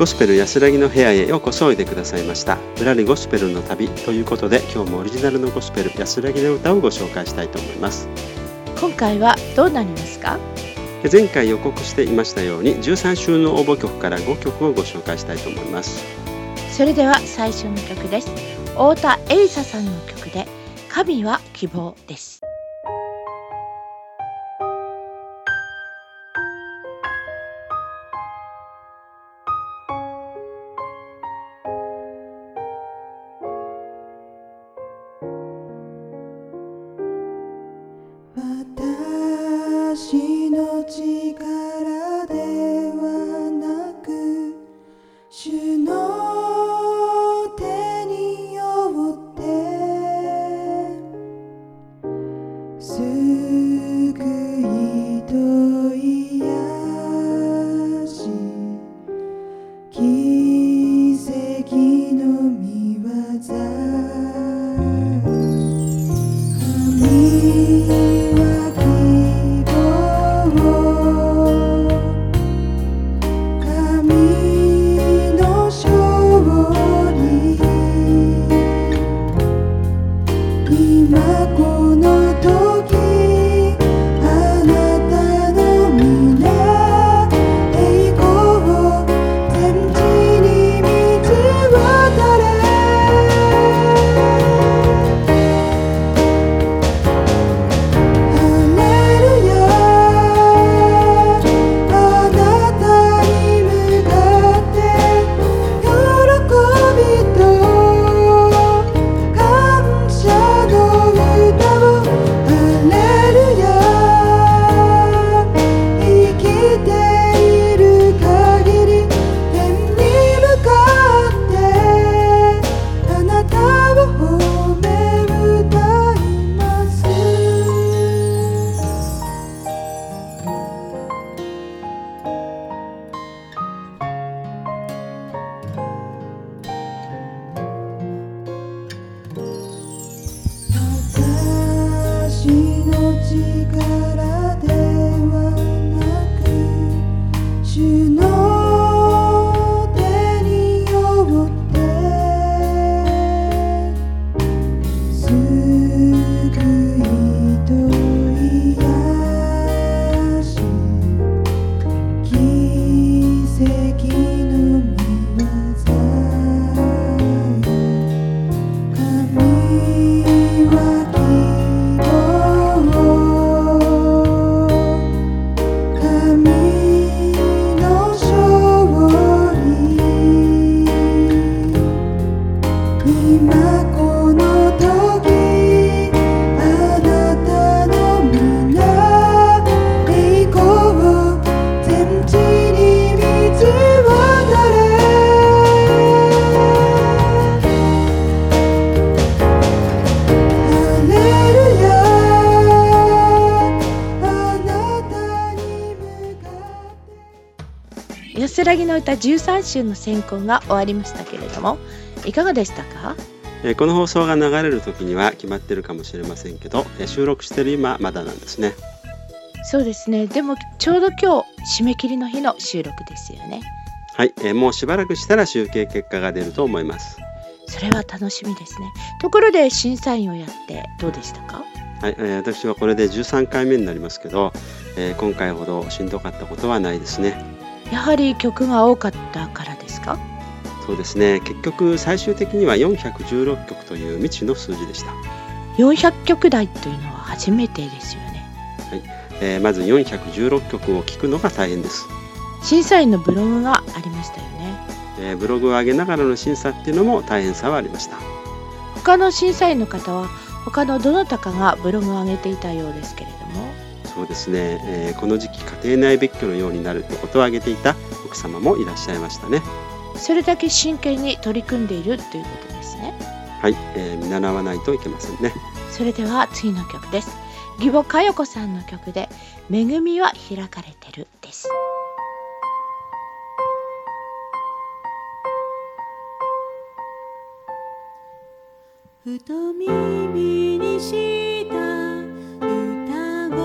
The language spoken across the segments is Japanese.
ゴスペル安らぎの部屋へようこそおいでくださいました。ぶらりゴスペルの旅ということで、今日もオリジナルのゴスペル安らぎの歌をご紹介したいと思います。 今回はどうなりますか？ 前回予告していましたように13週の応募曲から5曲をご紹介したいと思います。 それでは最初の曲です。太田エリサさんの曲で神は希望です。 私の力ではなく、主の手によって救いと癒し、奇跡の御業。力ではなく、主の手によって救いと癒し、奇跡の御業。神は安らぎの歌13週の選考が終わりましたけれども、いかがでしたか？ この放送が流れる時には決まってるかもしれませんけど、収録してる今まだなんですね。 そうですね。でもちょうど今日締め切りの日の収録ですよね。 はい、もうしばらくしたら集計結果が出ると思います。 それは楽しみですね。ところで審査員をやってどうでしたか？ はい、私はこれで13回目になりますけど、今回ほどしんどかったことはないですね。 やはり曲が多かったからですか？ そうですね。結局最終的には416曲という未知の数字でした。 400曲台というのは初めてですよね。 はい、まず416曲を聴くのが大変です。 審査員のブログがありましたよね。 ブログを上げながらの審査っていうのも大変さはありました。 他の審査員の方は他のどなたかがブログを上げていたようですけれども。 そうですね、この時期家庭内別居のようになるとことを挙げていた奥様もいらっしゃいましたね。 それだけ真剣に取り組んでいるということですね。 はい、見習わないといけませんね。 それでは次の曲です。義母佳代子さんの曲で恵みは開かれてるです。 ふと耳にした歌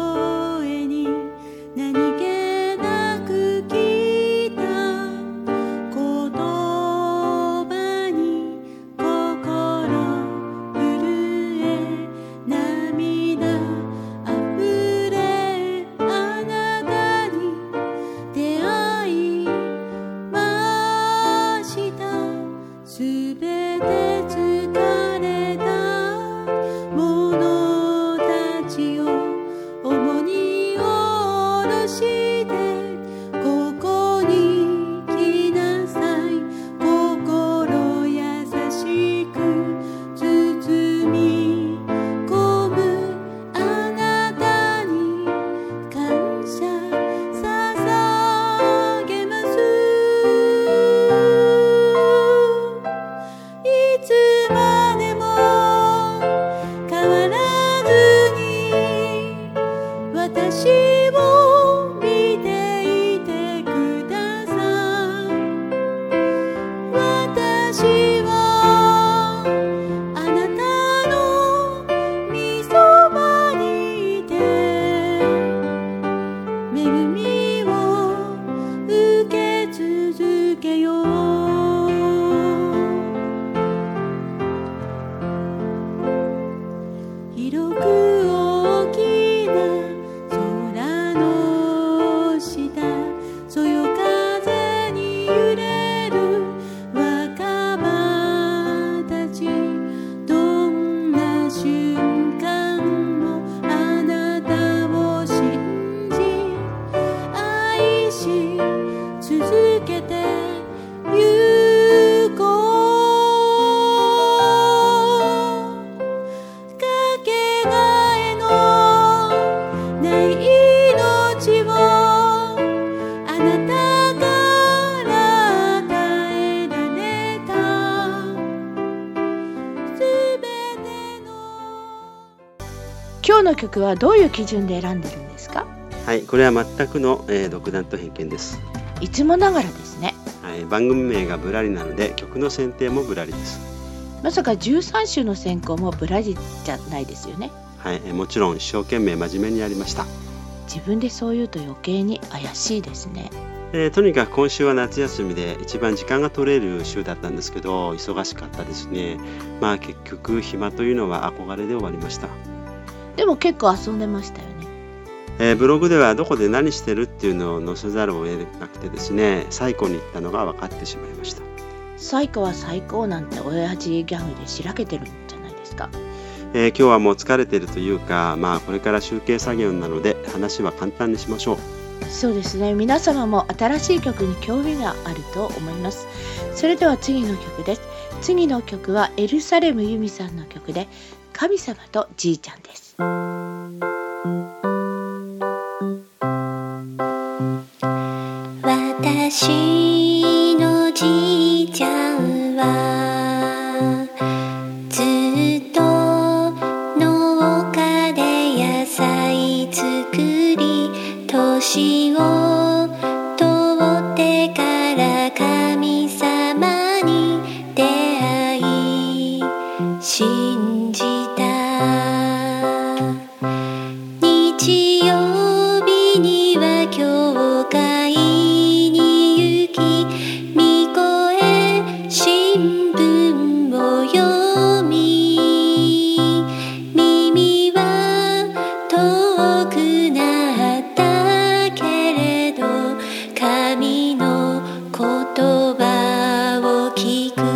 声に何気なく聞いたべて疲れた者たちを重荷を下ろしてここに来なさい。心優しく包み込むあなたに感謝捧げます。いつまでも変わらずに私を見ていてください。私はあなたの御そばにいて恵みを受け続けよう。広く大きな空の下、そよ風に揺れる若葉たち、どんな瞬間もあなたを信じ愛し続けてゆこう。かけがえのない命をあなたから与えられたすべての。 今日の曲はどういう基準で選んでるんですか？ はい、これは全くの、独断と偏見です。 いつもながらですね。 はい、番組名がぶらりなので曲の選定もぶらりです。 まさか13首の選考もぶらりじゃないですよね。 はい、もちろん一生懸命真面目にやりました。 自分でそう言うと余計に怪しいですね。 とにかく今週は夏休みで一番時間が取れる週だったんですけど、忙しかったですね。まあ結局暇というのは憧れで終わりました。 でも結構遊んでましたよね。 ブログではどこで何してるっていうのを載せざるを得なくてですね、最古に行ったのが分かってしまいました。 最高は最高なんて親父ギャグでしらけてるんじゃないですか。 今日はもう疲れてるというか、これから集計作業なので話は簡単にしましょう。 そうですね。皆様も新しい曲に興味があると思います。それでは次の曲です。次の曲はエルサレムユミさんの曲で、神様とじいちゃんです。 私のじいちゃんはずっと農家で野菜作り、年を取ってから神様に出会い信じた。日曜日には教会に行き、御声新聞を読み、耳は遠くなったけれど神の言葉を聞く。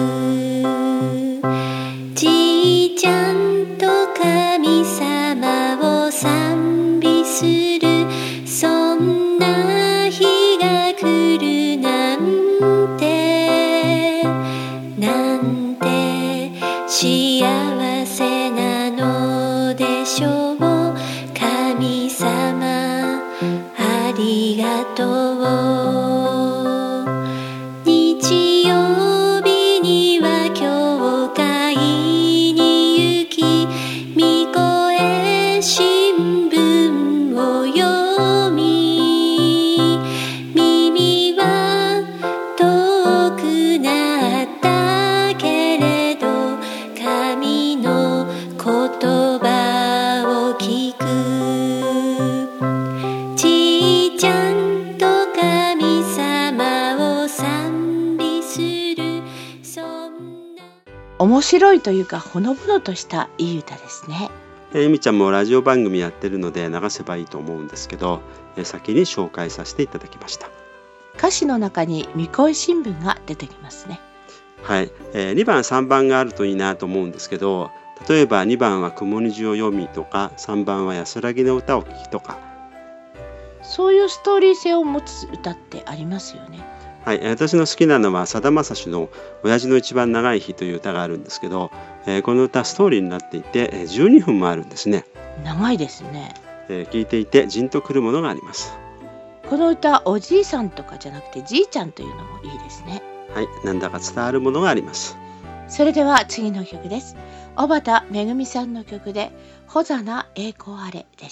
じいちゃんと神様を賛美する、そんな日が来るなんて、なんて幸せなのでしょう。神様ありがとう。日曜日には教会に行き、御声新聞を読み、耳は遠くなったけれど神の言葉を聞く。じいちゃんと神様を賛美する、そんな。 面白いというかほのぼのとしたいい歌ですね。 ゆみちゃんもラジオ番組やってるので流せばいいと思うんですけど、先に紹介させていただきました。 歌詞の中に御声新聞が出てきますね。 はい、2番3番があるといいなと思うんですけど、例えば2番は雲虹を読みとか、3番は安らぎの歌を聴きとか。 そういうストーリー性を持つ歌ってありますよね。 はい、私の好きなのはさだまさしの親父の一番長い日という歌があるんですけど、この歌ストーリーになっていて12分もあるんですね。 長いですね。 聴いていてじんとくるものがあります。 この歌、おじいさんとかじゃなくてじいちゃんというのもいいですね。 はい、なんだか伝わるものがあります。 それでは次の曲です。小畑めぐみさんの曲でほざな栄光あれです。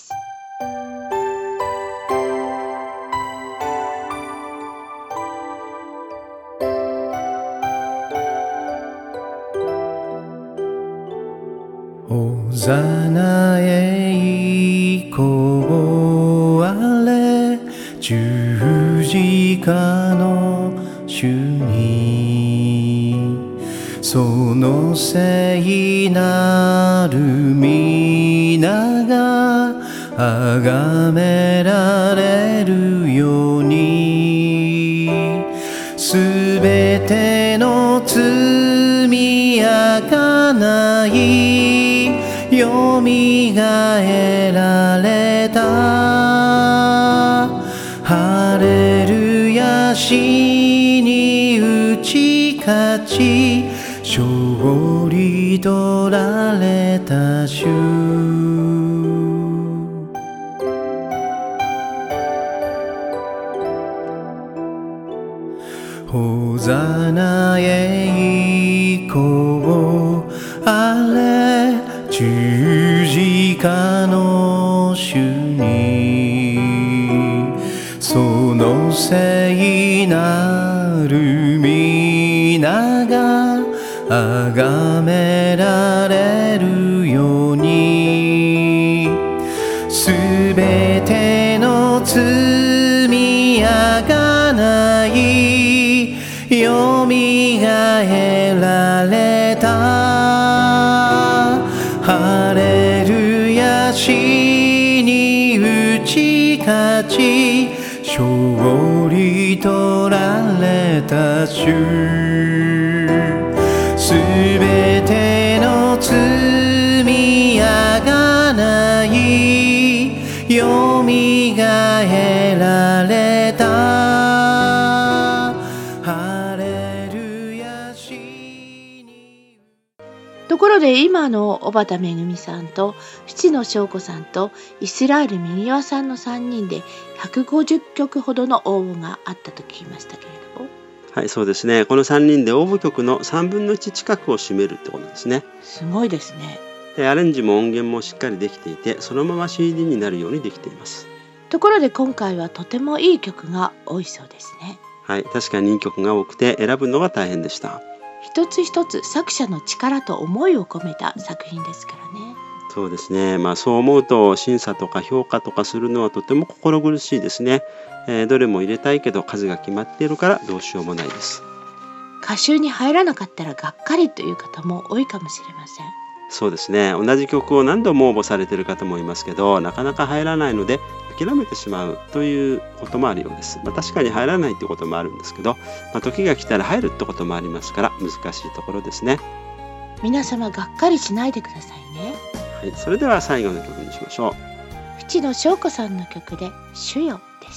ほざな栄光あれ十字架の主にその聖なる皆が崇められるようにすべての罪あがないよみがえられたハレルヤ死に打ち勝ち勝利取られた主ほざな栄光あれ十字架の主にその聖なる皆が崇められるようにすべての罪あがないよみがえられたハレルヤ死に打ち勝ち勝利取られた主すべての罪あがないよみがえられたハレルヤ死にところで今の小畑めぐみさんと七野翔子さんとイスラエルミニワさんの3人で150曲ほどの応募があったと聞きましたけれども。 はい、そうですね。この3人で応募曲の3分の1近くを占めるってことですね。 すごいですね。 アレンジも音源もしっかりできていて、そのまま CD になるようにできています。 ところで今回はとてもいい曲が多いそうですね。 はい、確かにいい曲が多くて選ぶのが大変でした。 一つ一つ作者の力と思いを込めた作品ですからね。 そうですね。そう思うと審査とか評価とかするのはとても心苦しいですね。どれも入れたいけど数が決まっているからどうしようもないです。 歌集に入らなかったらがっかりという方も多いかもしれません。 そうですね。同じ曲を何度も応募されている方もいますけど、なかなか入らないので諦めてしまうということもあるようです。確かに入らないってこともあるんですけど、時が来たら入るってこともありますから難しいところですね。 皆様がっかりしないでくださいね。 はい、それでは最後の曲にしましょう。 七野翔子さんの曲で主よです。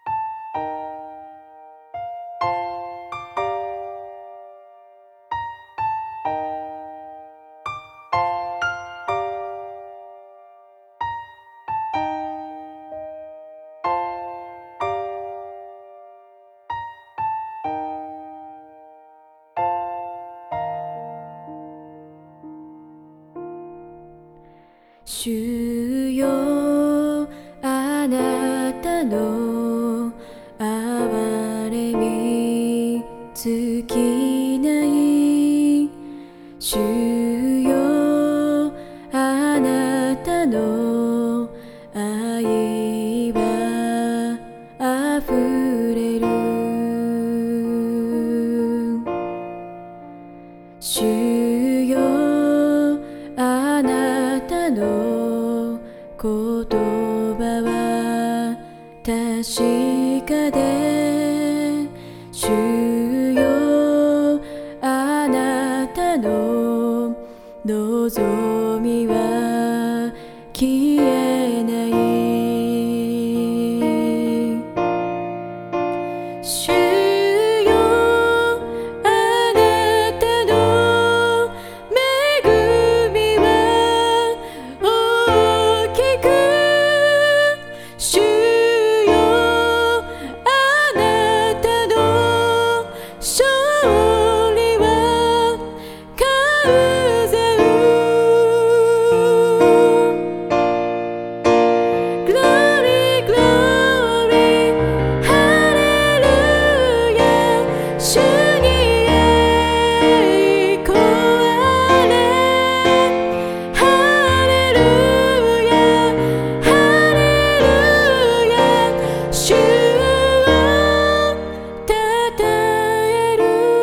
主よあなたの憐れみ尽きない主よあなたの愛はあふれる主よあなたの言葉は確かで主よあの望みは消えない。主よ、あなたの恵みは大きく。主よ、あなたの勝利は完全。Glory, glory, hallelujah. 主に栄光あれ。Hallelujah, hallelujah. 主をたたえる。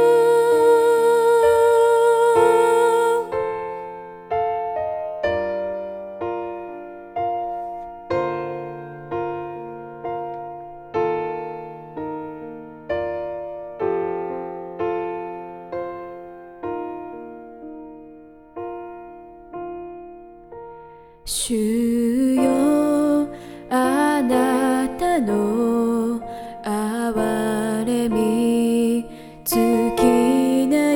主よ、あなたの憐れみ尽きない。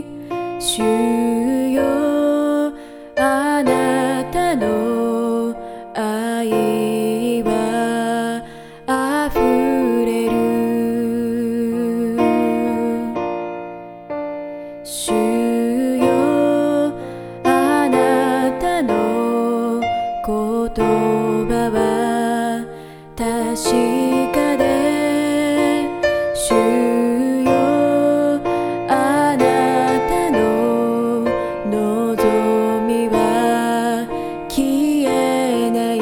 主よ、あなたの愛はあふれる。主よ、あなたの言葉は確かで。主よ、あなたの望みは消えない。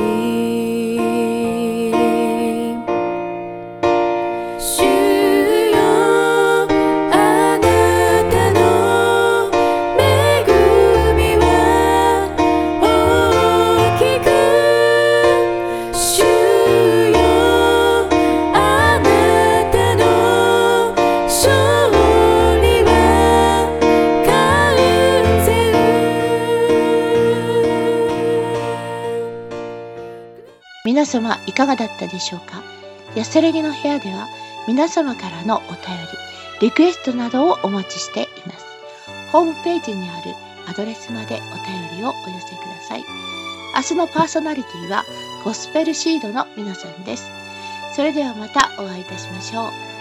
主よ、あなたの恵みは大きく。主よ、あなたの勝利は完全。 皆様いかがだったでしょうか。安らぎの部屋では皆様からのお便り、リクエストなどをお待ちしています。ホームページにあるアドレスまでお便りをお寄せください。明日のパーソナリティはゴスペルシードの皆さんです。それではまたお会いいたしましょう。